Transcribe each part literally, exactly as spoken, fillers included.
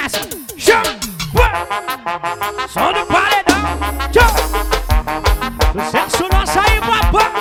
desce, chama, som do paredão, tchau. Sucesso nosso aí, papai.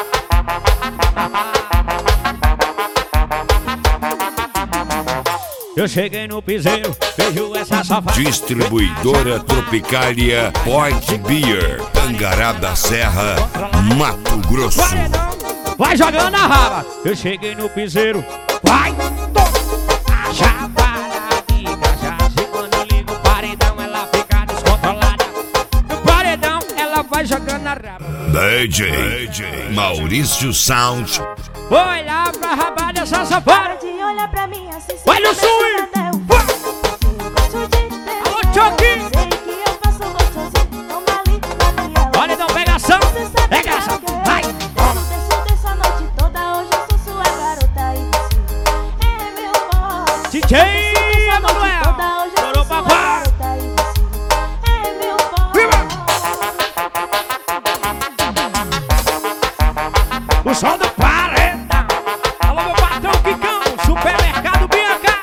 Eu cheguei no piseiro, vejo essa safada. Distribuidora Tropicália Point Beer, Tangará da Serra, Mato Grosso. Vai jogando a raba. Eu cheguei no piseiro, vai, toma. Já para de cachaça. E quando eu ligo o paredão, ela fica descontrolada. No paredão, ela vai jogando a raba. D J, D J Maurício Sound. Vou olhar pra raba dessa safada. De olhar pra mim assim, olha o swing. Alô, Choque. Sei que eu faço gostosinho. Toma ali, Gabriela. Olha, não, pegação. Pegação. Vai. Desço, desço a noite toda. Hoje eu sou sua garota e você é meu forte. D J Emanuel. Chorou, papai. É meu forte. O som do paredão. Alô, meu patrão Quicão, supermercado Bianca.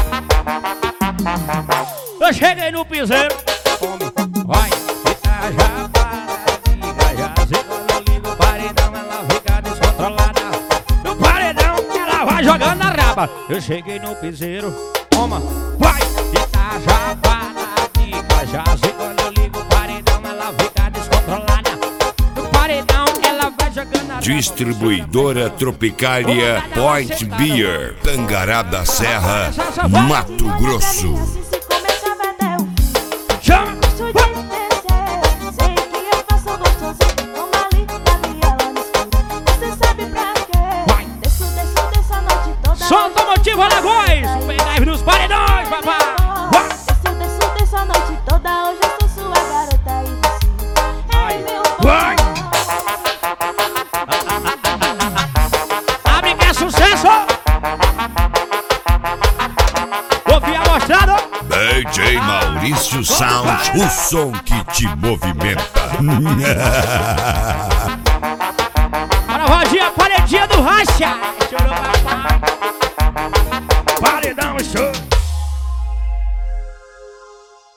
Eu cheguei no piseiro. Vai, fica já para de cachaça. E quando eu ligo o paredão, ela fica descontrolada. No paredão, ela vai jogando a raba. Eu cheguei no piseiro. Toma, vai, fica já para de cachaça. E quando eu ligo o paredão, ela fica descontrolada. No paredão, ela vai jogando a raba. Distribuidora Tropicália Point Beer, Tangará da Serra, Mato Grosso. Assim se começava até o fim. Chama. Gosto de descer. Sei que eu faço gostosinho. Toma ali, Gabriela no escuro. Você sabe pra quê? Vai. Desço, desço, desço a noite toda. Solta o motivo, Alagoas. Pendrive nos paredões, papai. Vai. Desço, desço, desço a noite toda. Hoje eu sou sua garota e você é meu Vai. forte. Abre que é sucesso. Ouvi amostrado. D J Maurício Sound, o som que te movimenta. Para a rodinha, paredinha do racha. Chorou,